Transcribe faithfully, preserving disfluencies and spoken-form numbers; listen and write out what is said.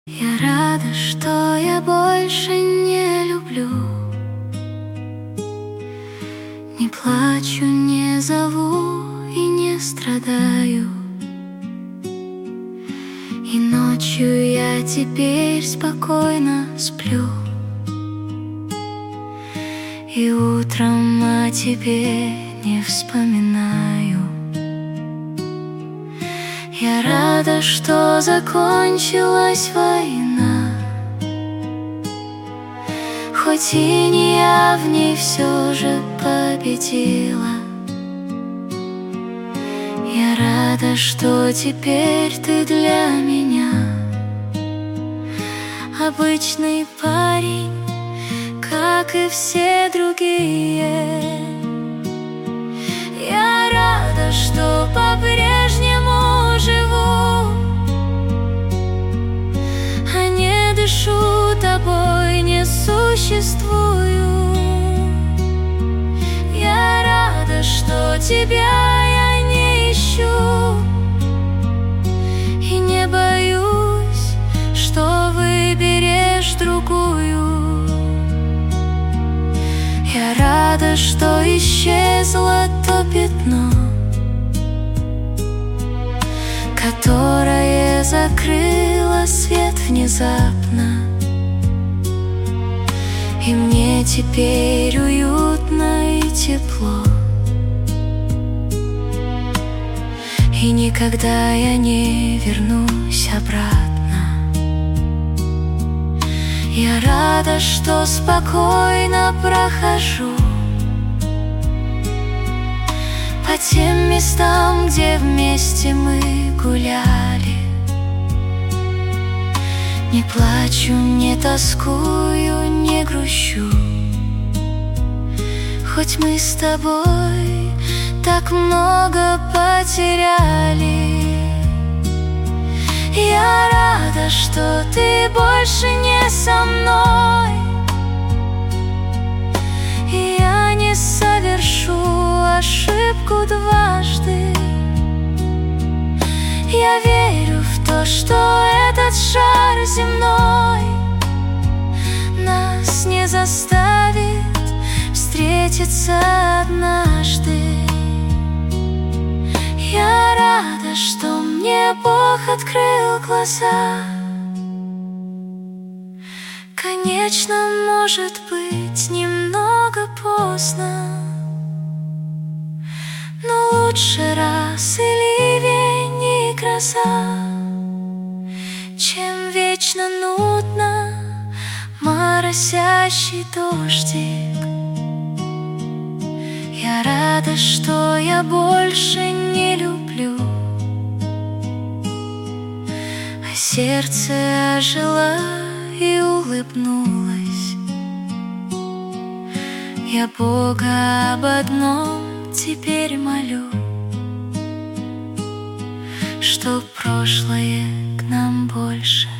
Я рада, что я больше не люблю, не плачу, не зову и не страдаю. И ночью я теперь спокойно сплю, и утром о тебе не вспоминаю. Я рада, что закончилась война, хоть и не я в ней все же победила. Я рада, что теперь ты для меня обычный парень, как и все другие. Я рада, что по-прежнему живу, а не дышу тобой, не существую. Я рада, что тебя я не ищу и не боюсь, что выберешь другую. Я рада, что исчезло то пятно, которое закрыло свет внезапно. И мне теперь уютно и тепло, и никогда я не вернусь обратно. Я рада, что спокойно прохожу по тем местам, где вместе мы гуляли. Не плачу, не тоскую, не грущу, хоть мы с тобой так много потеряли. Я рада, что ты больше не со мной, и я не совершу ошибку дважды. Я верю в то, что этот шар земной нас не заставит встретиться однажды. Я рада, что мне Бог открыл глаза. Конечно, может быть немного поздно, но лучше раз и ливень, и гроза, чем вечно нудно моросящий дождик. Я рада, что я больше не люблю, а сердце ожило и улыбнулось. Я Бога об одном теперь молю, чтоб прошлое к нам больше